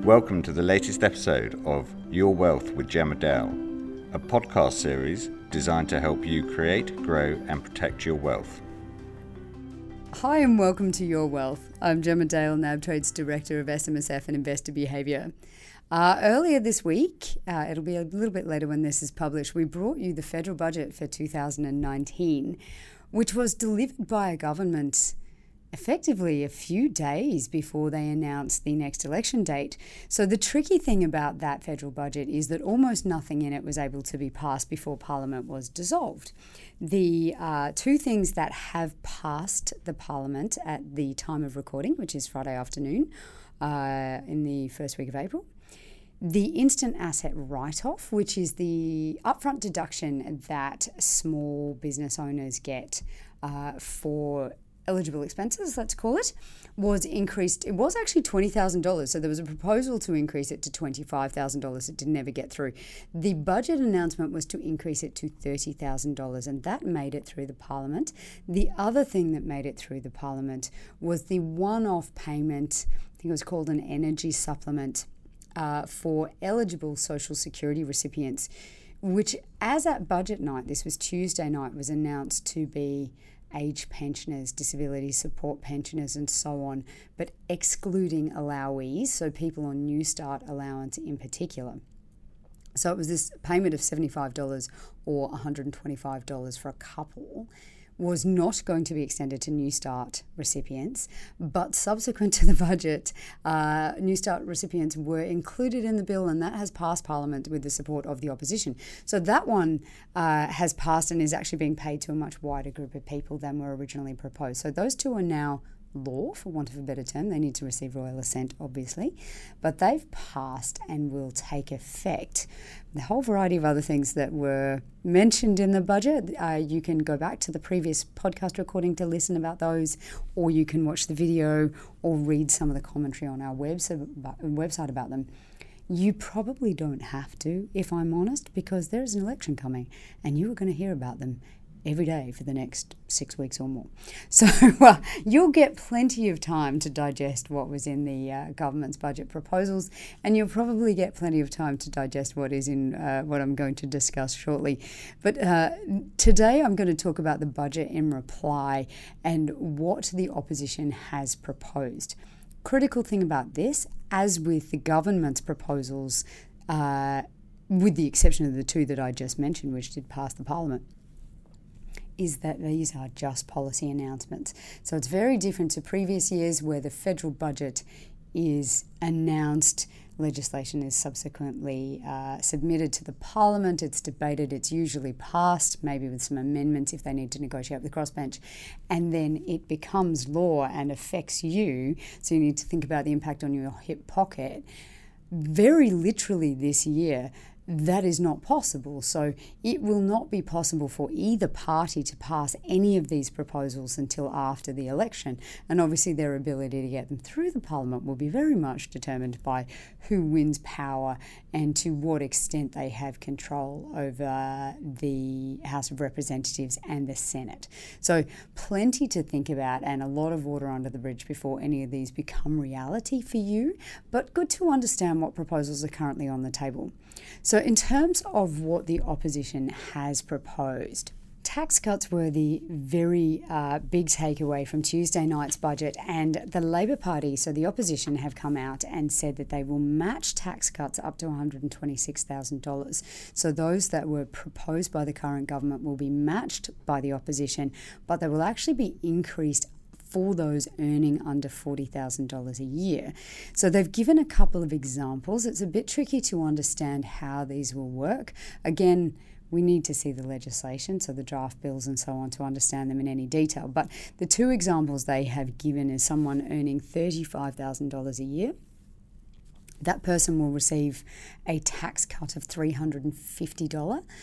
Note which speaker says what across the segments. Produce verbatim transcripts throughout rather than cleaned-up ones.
Speaker 1: Welcome to the latest episode of Your Wealth with Gemma Dale, a podcast series designed to help you create, grow and protect your wealth.
Speaker 2: Hi and welcome to Your Wealth. I'm Gemma Dale, NABTrade's Director of S M S F and Investor Behaviour. Uh, earlier this week, uh, it'll be a little bit later when this is published, we brought you the federal budget for two thousand nineteen, which was delivered by a government effectively a few days before they announced the next election date. So the tricky thing about that federal budget is that almost nothing in it was able to be passed before Parliament was dissolved. The uh, two things that have passed the Parliament at the time of recording, which is Friday afternoon uh, in the first week of April, the instant asset write-off, which is the upfront deduction that small business owners get uh, for eligible expenses, let's call it, was increased. It was actually twenty thousand dollars. So there was a proposal to increase it to twenty-five thousand dollars. It did never get through. The budget announcement was to increase it to thirty thousand dollars, and that made it through the Parliament. The other thing that made it through the Parliament was the one-off payment, I think it was called an energy supplement, uh, for eligible Social Security recipients, which as at budget night, this was Tuesday night, was announced to be age pensioners, disability support pensioners and so on, but excluding allowees, so people on New Start allowance in particular. So it was this payment of seventy-five dollars or one hundred twenty-five dollars for a couple was not going to be extended to New Start recipients, but subsequent to the budget, uh, New Start recipients were included in the bill, and that has passed Parliament with the support of the opposition. So that one uh, has passed and is actually being paid to a much wider group of people than were originally proposed. So those two are now law, for want of a better term. They need to receive royal assent, obviously, but they've passed and will take effect. The whole variety of other things that were mentioned in the budget, uh, you can go back to the previous podcast recording to listen about those, or you can watch the video or read some of the commentary on our website about them. You probably don't have to, if I'm honest, because there's an election coming and you are going to hear about them every day for the next six weeks or more. So well, you'll get plenty of time to digest what was in the uh, government's budget proposals, and you'll probably get plenty of time to digest what is in uh, what I'm going to discuss shortly. But uh, today I'm going to talk about the budget in reply and what the opposition has proposed. Critical thing about this, as with the government's proposals, uh, with the exception of the two that I just mentioned, which did pass the Parliament, is that these are just policy announcements. So it's very different to previous years where the federal budget is announced, legislation is subsequently uh, submitted to the Parliament, it's debated, it's usually passed, maybe with some amendments if they need to negotiate with the crossbench, and then it becomes law and affects you, so you need to think about the impact on your hip pocket. Very literally this year, that is not possible. So it will not be possible for either party to pass any of these proposals until after the election. And obviously their ability to get them through the Parliament will be very much determined by who wins power and to what extent they have control over the House of Representatives and the Senate. So plenty to think about and a lot of water under the bridge before any of these become reality for you, but good to understand what proposals are currently on the table. So in terms of what the opposition has proposed, tax cuts were the very uh, big takeaway from Tuesday night's budget, and the Labor Party, so the opposition, have come out and said that they will match tax cuts up to one hundred twenty-six thousand dollars. So those that were proposed by the current government will be matched by the opposition, but they will actually be increased for those earning under forty thousand dollars a year. So they've given a couple of examples. It's a bit tricky to understand how these will work. Again, we need to see the legislation, so the draft bills and so on, to understand them in any detail. But the two examples they have given is someone earning thirty-five thousand dollars a year. That person will receive a tax cut of three hundred fifty dollars.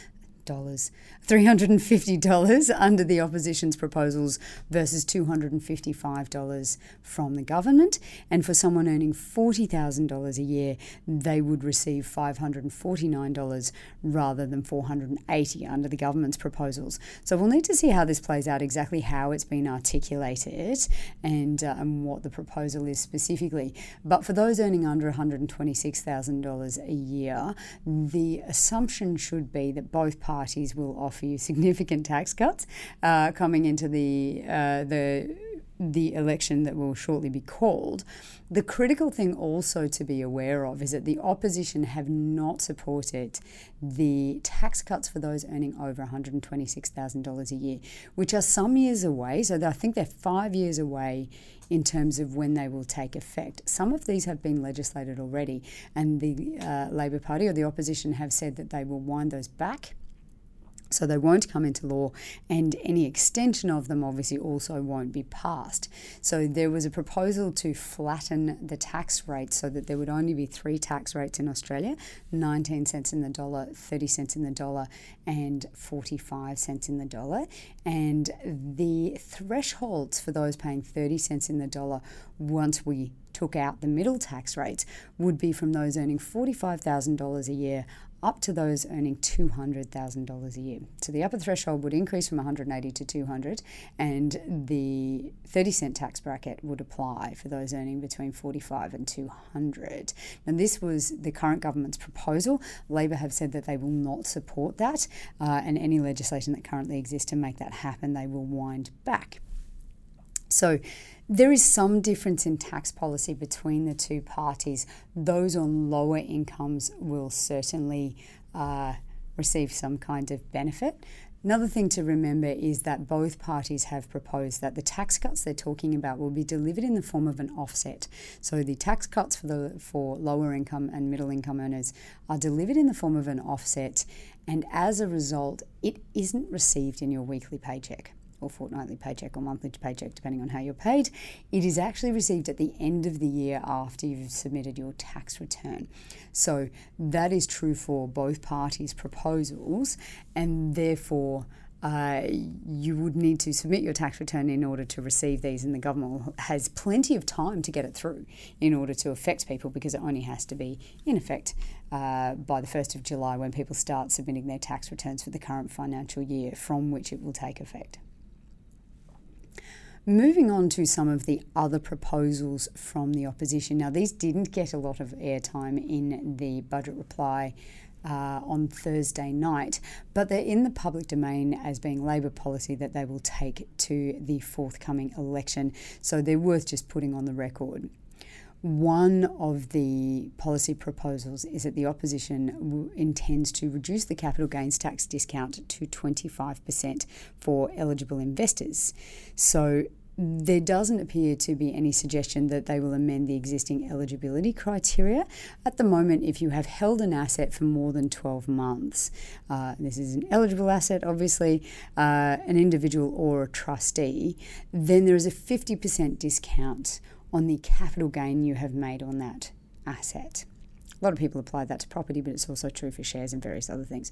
Speaker 2: dollars, three hundred fifty dollars under the opposition's proposals versus two hundred fifty-five dollars from the government. And for someone earning forty thousand dollars a year, they would receive five hundred forty-nine dollars rather than four hundred eighty dollars under the government's proposals. So we'll need to see how this plays out, exactly how it's been articulated and, uh, and what the proposal is specifically. But for those earning under one hundred twenty-six thousand dollars a year, the assumption should be that both parties will offer you significant tax cuts uh, coming into the uh, the the election that will shortly be called. The critical thing also to be aware of is that the opposition have not supported the tax cuts for those earning over one hundred twenty-six thousand dollars a year, which are some years away. So I think they're five years away in terms of when they will take effect. Some of these have been legislated already, and the uh, Labor Party or the opposition have said that they will wind those back. So they won't come into law, and any extension of them obviously also won't be passed. So there was a proposal to flatten the tax rate so that there would only be three tax rates in Australia, nineteen cents in the dollar, thirty cents in the dollar, and forty-five cents in the dollar. And the thresholds for those paying thirty cents in the dollar once we took out the middle tax rates would be from those earning forty-five thousand dollars a year up to those earning two hundred thousand dollars a year. So the upper threshold would increase from one hundred eighty to two hundred, and the thirty cent tax bracket would apply for those earning between forty-five and two hundred. And this was the current government's proposal. Labor have said that they will not support that, uh, and any legislation that currently exists to make that happen, they will wind back. So there is some difference in tax policy between the two parties. Those on lower incomes will certainly uh, receive some kind of benefit. Another thing to remember is that both parties have proposed that the tax cuts they're talking about will be delivered in the form of an offset. So the tax cuts for the for lower income and middle income earners are delivered in the form of an offset, and as a result, it isn't received in your weekly paycheck, or fortnightly paycheck, or monthly paycheck, depending on how you're paid. It is actually received at the end of the year after you've submitted your tax return. So that is true for both parties' proposals, and therefore uh, you would need to submit your tax return in order to receive these, and the government has plenty of time to get it through in order to affect people, because it only has to be in effect uh, by the first of July when people start submitting their tax returns for the current financial year, from which it will take effect. Moving on to some of the other proposals from the opposition. Now, these didn't get a lot of airtime in the budget reply uh, on Thursday night, but they're in the public domain as being Labor policy that they will take to the forthcoming election. So they're worth just putting on the record. One of the policy proposals is that the opposition w- intends to reduce the capital gains tax discount to twenty-five percent for eligible investors. So there doesn't appear to be any suggestion that they will amend the existing eligibility criteria. At the moment, if you have held an asset for more than twelve months, uh, this is an eligible asset, obviously, uh, an individual or a trustee, then there is a fifty percent discount on the capital gain you have made on that asset. A lot of people apply that to property, but it's also true for shares and various other things.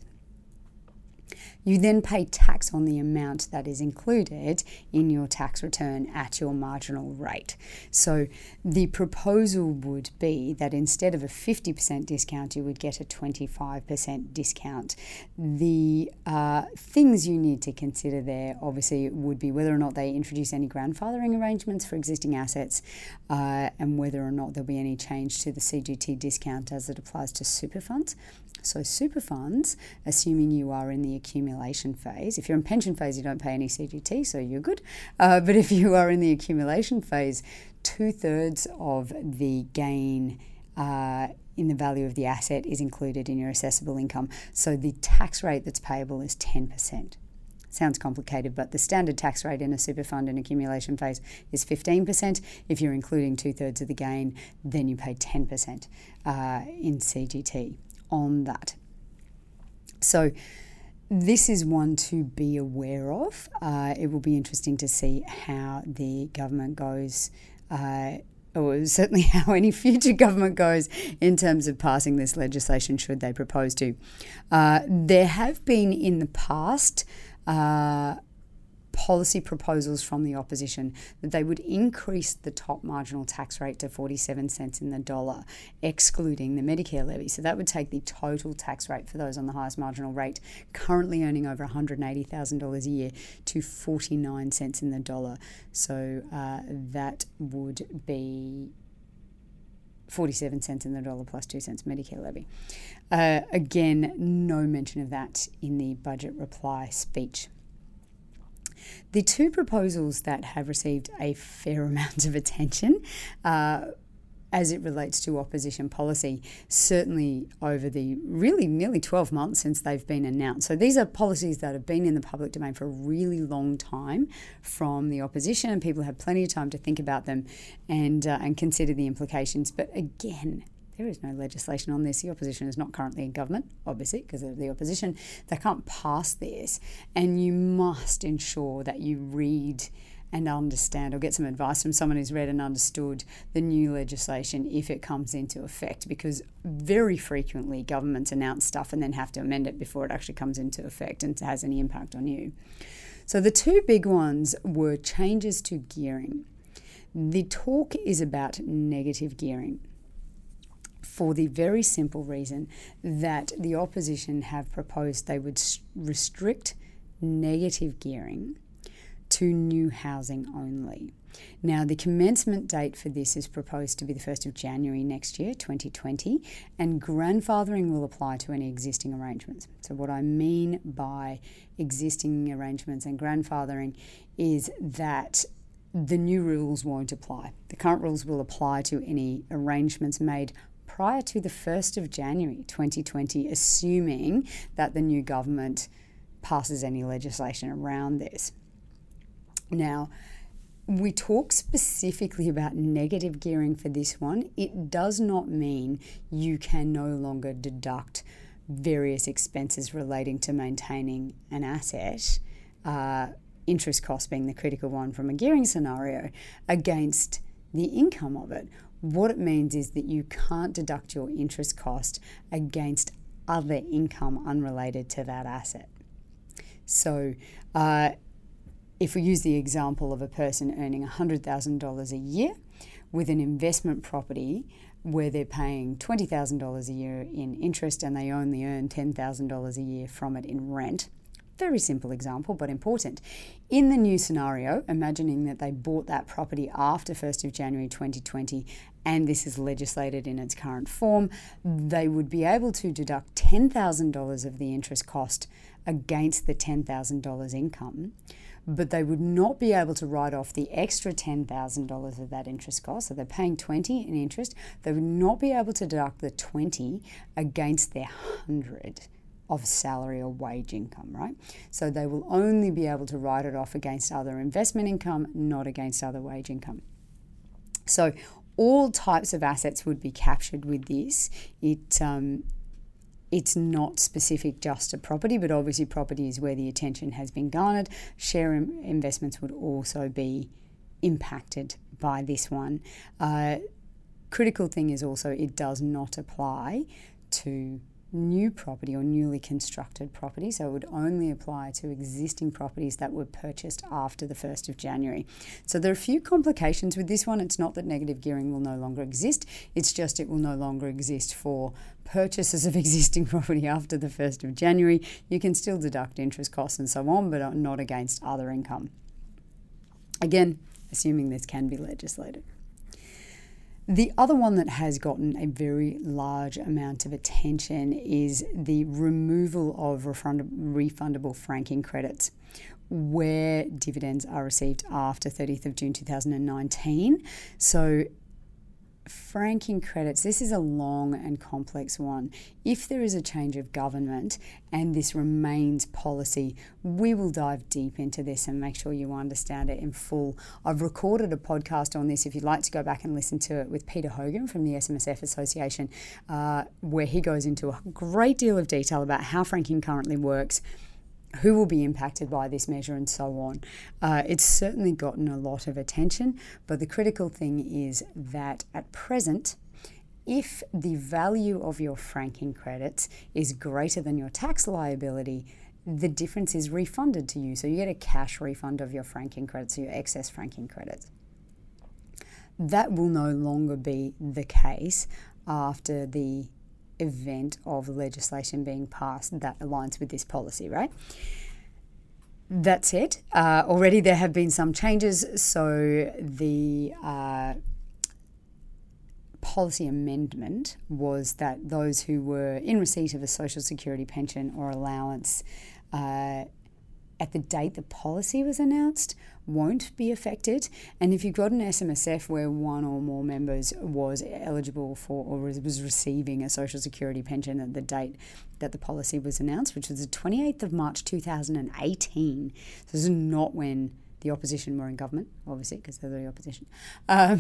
Speaker 2: You then pay tax on the amount that is included in your tax return at your marginal rate. So the proposal would be that instead of a fifty percent discount, you would get a twenty-five percent discount. The uh, things you need to consider there obviously would be whether or not they introduce any grandfathering arrangements for existing assets, uh, and whether or not there'll be any change to the C G T discount as it applies to super funds. So super funds, assuming you are in the accumulation phase, if you're in pension phase, you don't pay any C G T, so you're good. Uh, but if you are in the accumulation phase, two-thirds of the gain uh, in the value of the asset is included in your assessable income. So the tax rate that's payable is ten percent. Sounds complicated, but the standard tax rate in a super fund in accumulation phase is fifteen percent. If you're including two-thirds of the gain, then you pay ten percent uh, in C G T on that. So this is one to be aware of. Uh, it will be interesting to see how the government goes uh, or certainly how any future government goes in terms of passing this legislation should they propose to. Uh, there have been in the past uh, policy proposals from the opposition that they would increase the top marginal tax rate to forty-seven cents in the dollar, excluding the Medicare levy. So that would take the total tax rate for those on the highest marginal rate, currently earning over one hundred eighty thousand dollars a year, to forty-nine cents in the dollar. So uh, that would be forty-seven cents in the dollar plus two cents Medicare levy. Uh, again, no mention of that in the budget reply speech. The two proposals that have received a fair amount of attention uh, as it relates to opposition policy, certainly over the really nearly twelve months since they've been announced. So these are policies that have been in the public domain for a really long time from the opposition, and people have plenty of time to think about them and uh, and consider the implications. But again, there is no legislation on this. The opposition is not currently in government, obviously, because of the opposition. They can't pass this. And you must ensure that you read and understand, or get some advice from someone who's read and understood the new legislation if it comes into effect, because very frequently governments announce stuff and then have to amend it before it actually comes into effect and has any impact on you. So the two big ones were changes to gearing. The talk is about negative gearing, for the very simple reason that the opposition have proposed they would restrict negative gearing to new housing only. Now, the commencement date for this is proposed to be the first of January next year, twenty twenty, and grandfathering will apply to any existing arrangements. So what I mean by existing arrangements and grandfathering is that the new rules won't apply. The current rules will apply to any arrangements made prior to the first of January twenty twenty, assuming that the new government passes any legislation around this. Now, we talk specifically about negative gearing for this one. It does not mean you can no longer deduct various expenses relating to maintaining an asset, uh, interest cost being the critical one from a gearing scenario, against the income of it. What it means is that you can't deduct your interest cost against other income unrelated to that asset. So uh, if we use the example of a person earning one hundred thousand dollars a year with an investment property where they're paying twenty thousand dollars a year in interest and they only earn ten thousand dollars a year from it in rent. Very simple example, but important. In the new scenario, imagining that they bought that property after first of January twenty twenty, and this is legislated in its current form, they would be able to deduct ten thousand dollars of the interest cost against the ten thousand dollars income, but they would not be able to write off the extra ten thousand dollars of that interest cost. So they're paying twenty in interest. They would not be able to deduct the twenty against their one hundred of salary or wage income, right? So they will only be able to write it off against other investment income, not against other wage income. So all types of assets would be captured with this. It um, it's not specific just to property, but obviously property is where the attention has been garnered. Share in- investments would also be impacted by this one. Uh, critical thing is also it does not apply to new property or newly constructed property, so it would only apply to existing properties that were purchased after the first of January. So there are a few complications with this one. It's not that negative gearing will no longer exist, it's just it will no longer exist for purchases of existing property after the first of January. You can still deduct interest costs and so on, but not against other income. Again, assuming this can be legislated. The other one that has gotten a very large amount of attention is the removal of refund- refundable franking credits where dividends are received after thirtieth of June two thousand nineteen. So franking credits, this is a long and complex one. If there is a change of government and this remains policy, we will dive deep into this and make sure you understand it in full. I've recorded a podcast on this if you'd like to go back and listen to it with Peter Hogan from the S M S F Association, uh, where he goes into a great deal of detail about how franking currently works, who will be impacted by this measure and so on. Uh, it's certainly gotten a lot of attention, but the critical thing is that at present, if the value of your franking credits is greater than your tax liability, the difference is refunded to you. So you get a cash refund of your franking credits, or your excess franking credits. That will no longer be the case after the event of legislation being passed that aligns with this policy, right? That said, uh, already there have been some changes. So the uh, policy amendment was that those who were in receipt of a Social Security pension or allowance uh, at the date the policy was announced won't be affected. And if you've got an S M S F where one or more members was eligible for or was receiving a Social Security pension at the date that the policy was announced, which was the twenty-eighth of March two thousand eighteen, so this is not when the opposition were in government, obviously, because they're the opposition. Um,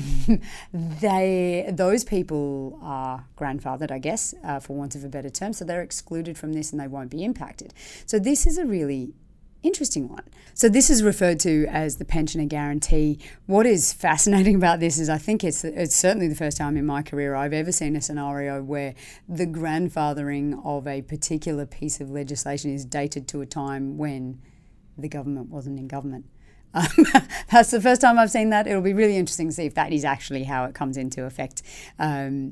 Speaker 2: they, those people are grandfathered, I guess, uh, for want of a better term, so they're excluded from this and they won't be impacted. So this is a really interesting one. So this is referred to as the pensioner guarantee. What is fascinating about this is I think it's it's certainly the first time in my career I've ever seen a scenario where the grandfathering of a particular piece of legislation is dated to a time when the government wasn't in government. Um, that's the first time I've seen that. It'll be really interesting to see if that is actually how it comes into effect. Um,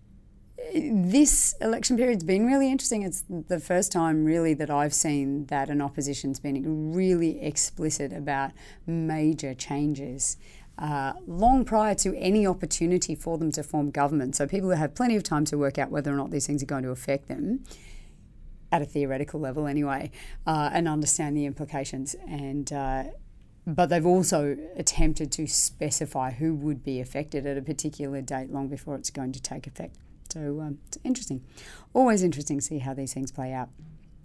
Speaker 2: this election period's been really interesting. It's the first time really that I've seen that an opposition's been really explicit about major changes uh, long prior to any opportunity for them to form government. So people have plenty of time to work out whether or not these things are going to affect them at a theoretical level anyway, uh, and understand the implications. And uh, But they've also attempted to specify who would be affected at a particular date long before it's going to take effect. So um, it's interesting. Always interesting to see how these things play out.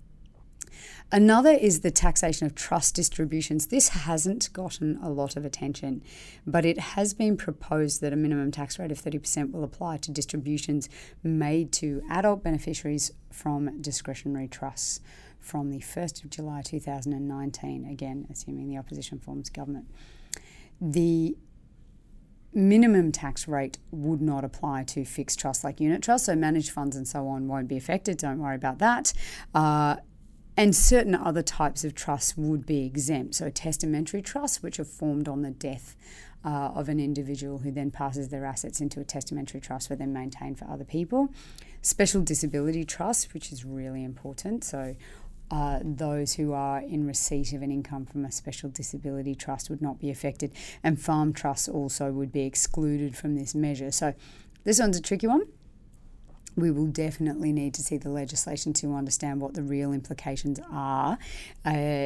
Speaker 2: Another is the taxation of trust distributions. This hasn't gotten a lot of attention, but it has been proposed that a minimum tax rate of thirty percent will apply to distributions made to adult beneficiaries from discretionary trusts from the first of July two thousand nineteen, again, assuming the opposition forms government. The minimum tax rate would not apply to fixed trusts like unit trusts, so managed funds and so on won't be affected. Don't worry about that. Uh, and certain other types of trusts would be exempt. So testamentary trusts, which are formed on the death uh, of an individual who then passes their assets into a testamentary trust for then maintained for other people. Special disability trusts, which is really important. So Uh, those who are in receipt of an income from a special disability trust would not be affected, and farm trusts also would be excluded from this measure. So this one's a tricky one. We will definitely need to see the legislation to understand what the real implications are. Uh,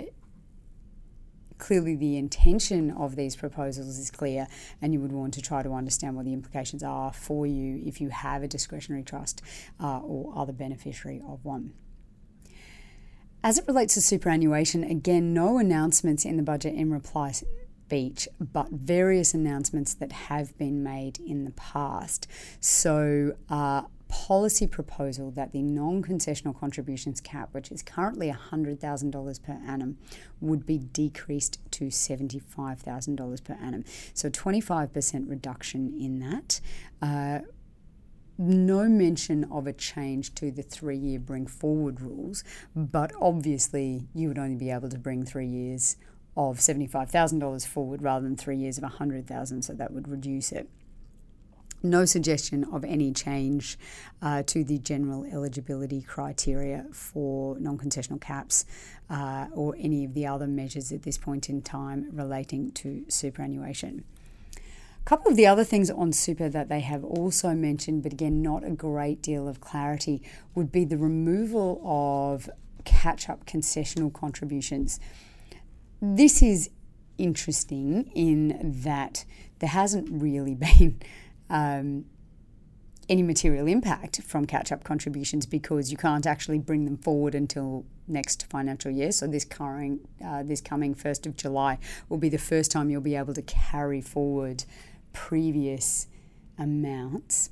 Speaker 2: clearly the intention of these proposals is clear, and you would want to try to understand what the implications are for you if you have a discretionary trust uh, or other beneficiary of one. As it relates to superannuation, again, no announcements in the budget in reply speech, but various announcements that have been made in the past. So, uh, policy proposal that the non-concessional contributions cap, which is currently one hundred thousand dollars per annum, would be decreased to seventy-five thousand dollars per annum. So, twenty-five percent reduction in that. Uh, No mention of a change to the three-year bring forward rules, but obviously you would only be able to bring three years of seventy-five thousand dollars forward rather than three years of one hundred thousand dollars, so that would reduce it. No suggestion of any change uh, to the general eligibility criteria for non-concessional caps uh, or any of the other measures at this point in time relating to superannuation. A couple of the other things on super that they have also mentioned, but again, not a great deal of clarity, would be the removal of catch-up concessional contributions. This is interesting in that there hasn't really been um, any material impact from catch-up contributions because you can't actually bring them forward until next financial year. So this current, uh, this coming first of July will be the first time you'll be able to carry forward previous amounts.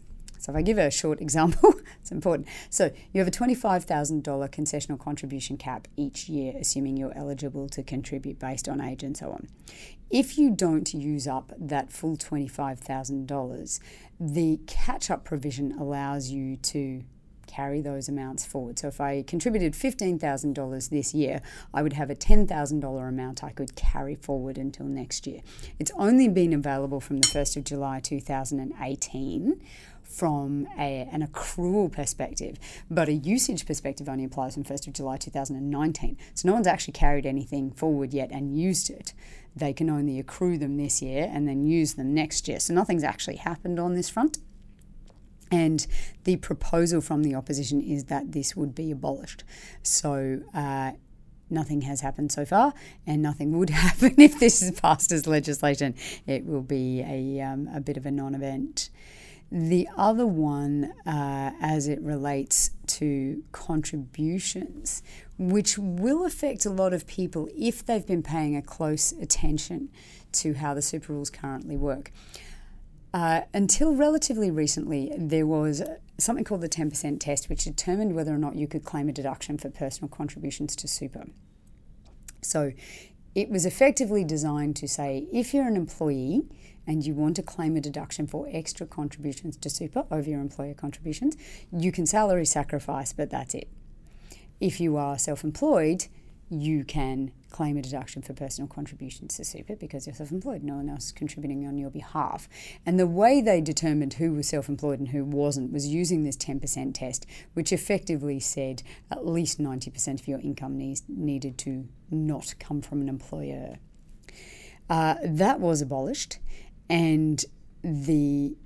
Speaker 2: So if I give a short example, it's important. So you have a twenty-five thousand dollars concessional contribution cap each year, assuming you're eligible to contribute based on age and so on. If you don't use up that full twenty-five thousand dollars, the catch-up provision allows you to carry those amounts forward. So if I contributed fifteen thousand dollars this year, I would have a ten thousand dollars amount I could carry forward until next year. It's only been available from the first of July two thousand eighteen from a, an accrual perspective, but a usage perspective only applies from first of July two thousand nineteen. So no one's actually carried anything forward yet and used it. They can only accrue them this year and then use them next year. So nothing's actually happened on this front. And the proposal from the opposition is that this would be abolished. So uh, nothing has happened so far, and nothing would happen if this is passed as legislation. It will be a, um, a bit of a non-event. The other one, uh, as it relates to contributions, which will affect a lot of people if they've been paying a close attention to how the super rules currently work. Uh, until relatively recently, there was something called the ten percent test, which determined whether or not you could claim a deduction for personal contributions to super. So it was effectively designed to say, if you're an employee and you want to claim a deduction for extra contributions to super over your employer contributions, you can salary sacrifice, but that's it. If you are self-employed, you can claim a deduction for personal contributions to super because you're self-employed. No one else is contributing on your behalf. And the way they determined who was self-employed and who wasn't was using this ten percent test, which effectively said at least ninety percent of your income needs, needed to not come from an employer. Uh, that was abolished, and the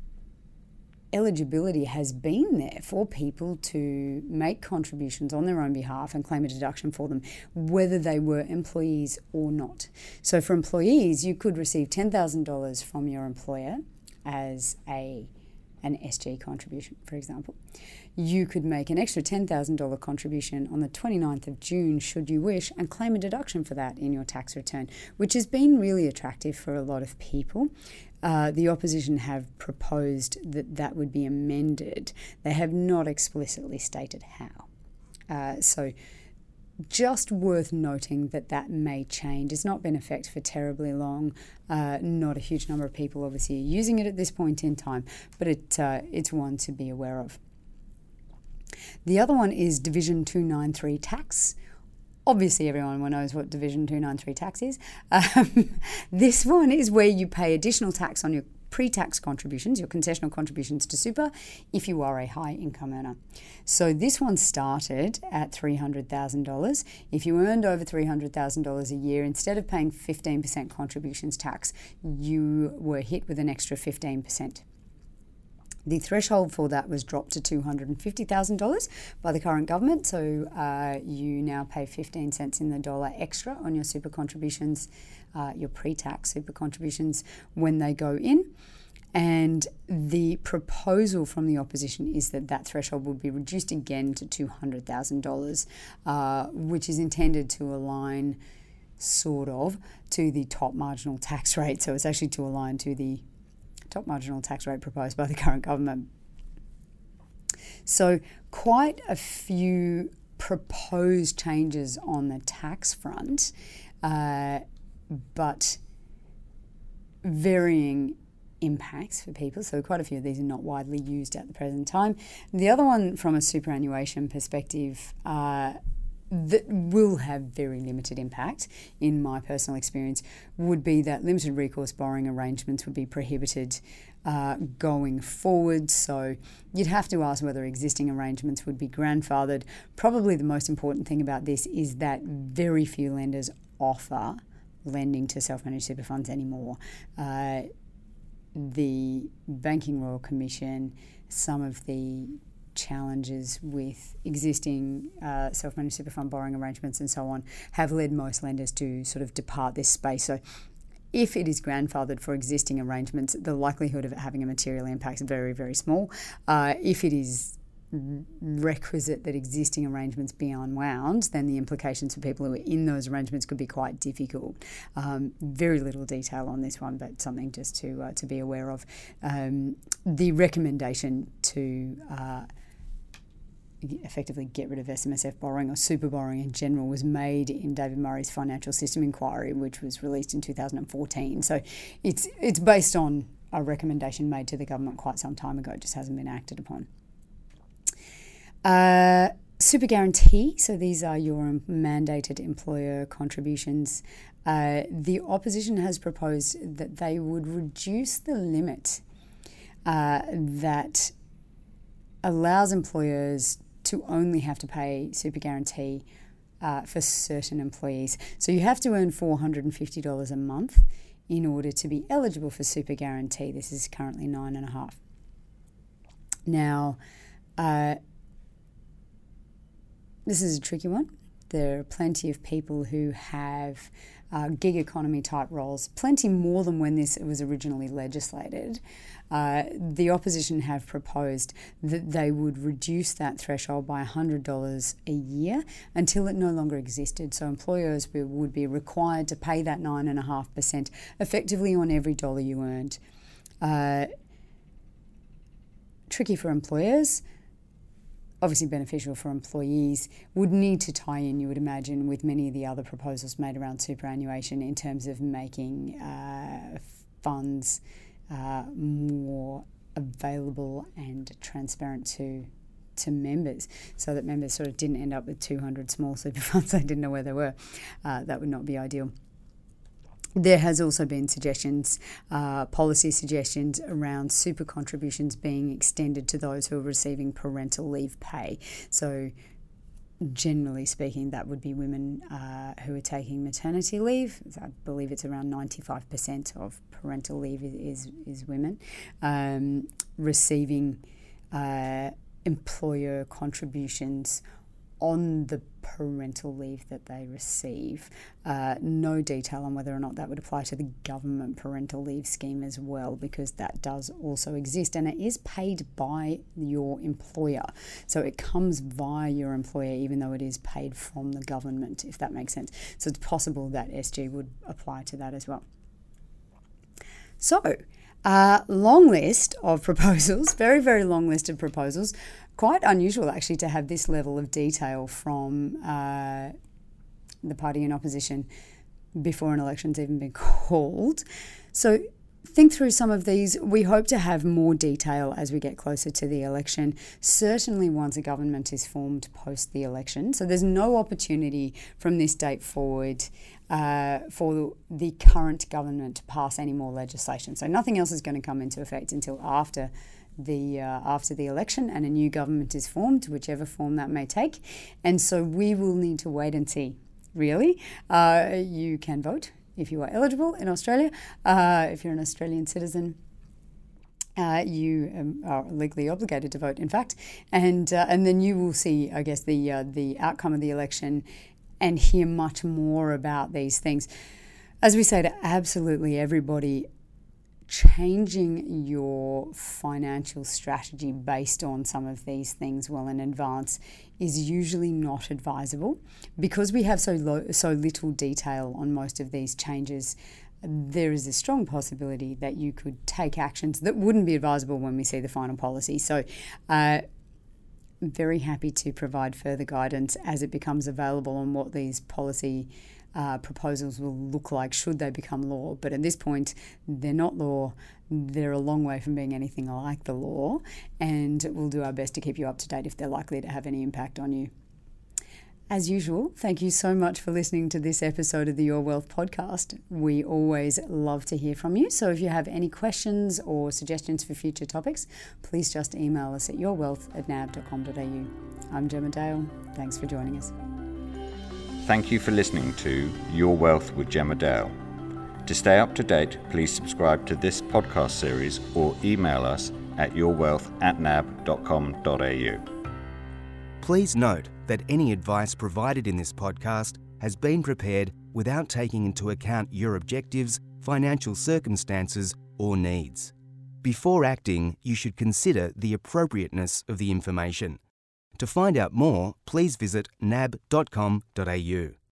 Speaker 2: eligibility has been there for people to make contributions on their own behalf and claim a deduction for them, whether they were employees or not. So for employees, you could receive ten thousand dollars from your employer as a an S G contribution, for example. You could make an extra ten thousand dollars contribution on the twenty-ninth of June, should you wish, and claim a deduction for that in your tax return, which has been really attractive for a lot of people. Uh, the opposition have proposed that that would be amended. They have not explicitly stated how. Uh, so just worth noting that that may change. It's not been in effect for terribly long. Uh, not a huge number of people obviously are using it at this point in time, but it uh, it's one to be aware of. The other one is Division two ninety-three tax. Obviously, everyone knows what Division two ninety-three tax is. Um, this one is where you pay additional tax on your pre-tax contributions, your concessional contributions to super, if you are a high income earner. So this one started at three hundred thousand dollars. If you earned over three hundred thousand dollars a year, instead of paying fifteen percent contributions tax, you were hit with an extra fifteen percent. The threshold for that was dropped to two hundred fifty thousand dollars by the current government, so uh, you now pay fifteen cents in the dollar extra on your super contributions, uh, your pre-tax super contributions when they go in. And the proposal from the opposition is that that threshold will be reduced again to two hundred thousand dollars, uh, which is intended to align sort of to the top marginal tax rate. So it's actually to align to the top marginal tax rate proposed by the current government. So quite a few proposed changes on the tax front, uh, but varying impacts for people. So quite a few of these are not widely used at the present time. The other one from a superannuation perspective uh, that will have very limited impact, in my personal experience, would be that limited recourse borrowing arrangements would be prohibited uh, going forward. So you'd have to ask whether existing arrangements would be grandfathered. Probably the most important thing about this is that very few lenders offer lending to self-managed super funds anymore. Uh, the Banking Royal Commission, some of the challenges with existing uh, self-managed super fund borrowing arrangements and so on have led most lenders to sort of depart this space. So if it is grandfathered for existing arrangements, the likelihood of it having a material impact is very, very small. Uh, if it is requisite that existing arrangements be unwound, then the implications for people who are in those arrangements could be quite difficult. Um, very little detail on this one, but something just to uh, to be aware of. Um, the recommendation to uh, effectively get rid of S M S F borrowing or super borrowing in general was made in David Murray's Financial System Inquiry, which was released in two thousand fourteen. So it's it's based on a recommendation made to the government quite some time ago. It just hasn't been acted upon. Uh, super guarantee, so these are your mandated employer contributions. Uh, the opposition has proposed that they would reduce the limit uh, that allows employers to only have to pay super guarantee uh, for certain employees. So you have to earn four hundred fifty dollars a month in order to be eligible for super guarantee. This is currently nine and a half. Now, uh, this is a tricky one. There are plenty of people who have uh, gig economy type roles, plenty more than when this was originally legislated. Uh, the opposition have proposed that they would reduce that threshold by one hundred dollars a year until it no longer existed. So employers would be required to pay that nine point five percent effectively on every dollar you earned. Uh, tricky for employers. Obviously beneficial for employees, would need to tie in, you would imagine, with many of the other proposals made around superannuation in terms of making uh, funds uh, more available and transparent to to members, so that members sort of didn't end up with two hundred small super funds they didn't know where they were. Uh, that would not be ideal. There has also been suggestions, uh, policy suggestions around super contributions being extended to those who are receiving parental leave pay. So generally speaking, that would be women uh, who are taking maternity leave. I believe it's around ninety-five percent of parental leave is, is women, um, receiving uh, employer contributions on the parental leave that they receive. Uh, no detail on whether or not that would apply to the government parental leave scheme as well, because that does also exist and it is paid by your employer. So it comes via your employer even though it is paid from the government, if that makes sense. So it's possible that S G would apply to that as well. So, uh, long list of proposals, very, very long list of proposals. Quite unusual, actually, to have this level of detail from uh, the party in opposition before an election's even been called. So think through some of these. We hope to have more detail as we get closer to the election, certainly once a government is formed post the election. So there's no opportunity from this date forward uh, for the current government to pass any more legislation. So nothing else is going to come into effect until after the uh, after the election and a new government is formed, whichever form that may take. And so we will need to wait and see, really. Uh, you can vote if you are eligible in Australia. Uh, if you're an Australian citizen, uh, you um, are legally obligated to vote, in fact. And uh, and then you will see, I guess, the uh, the outcome of the election and hear much more about these things. As we say to absolutely everybody, changing your financial strategy based on some of these things well in advance is usually not advisable. Because we have so low, so little detail on most of these changes, there is a strong possibility that you could take actions that wouldn't be advisable when we see the final policy. So uh, very happy to provide further guidance as it becomes available on what these policy Uh, proposals will look like should they become law. But at this point, they're not law. They're a long way from being anything like the law, and we'll do our best to keep you up to date if they're likely to have any impact on you. As usual, thank you so much for listening to this episode of the Your Wealth podcast. We always love to hear from you. So if you have any questions or suggestions for future topics, please just email us at yourwealth at nab dot com dot a u. I'm Gemma Dale. Thanks for joining us.
Speaker 1: Thank you for listening to Your Wealth with Gemma Dale. To stay up to date, please subscribe to this podcast series or email us at yourwealth at nab dot com dot a u.
Speaker 3: Please note that any advice provided in this podcast has been prepared without taking into account your objectives, financial circumstances, or needs. Before acting, you should consider the appropriateness of the information. To find out more, please visit nab dot com dot a u.